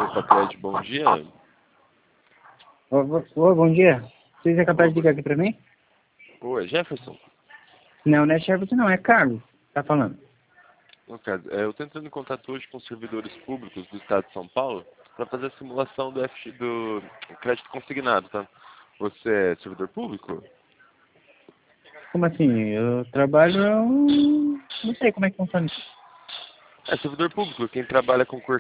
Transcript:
Papel, bom dia. Ô, bom dia. Vocês é capaz de ligar aqui pra mim? Oi, Jefferson. Não é Jefferson, não, é Carlos. Tá falando. No caso, eu estou entrando em contato hoje com os servidores públicos do Estado de São Paulo para fazer a simulação do crédito consignado, tá? Você é servidor público? Como assim? Eu trabalho... Não sei como é que funciona isso. É servidor público, quem trabalha com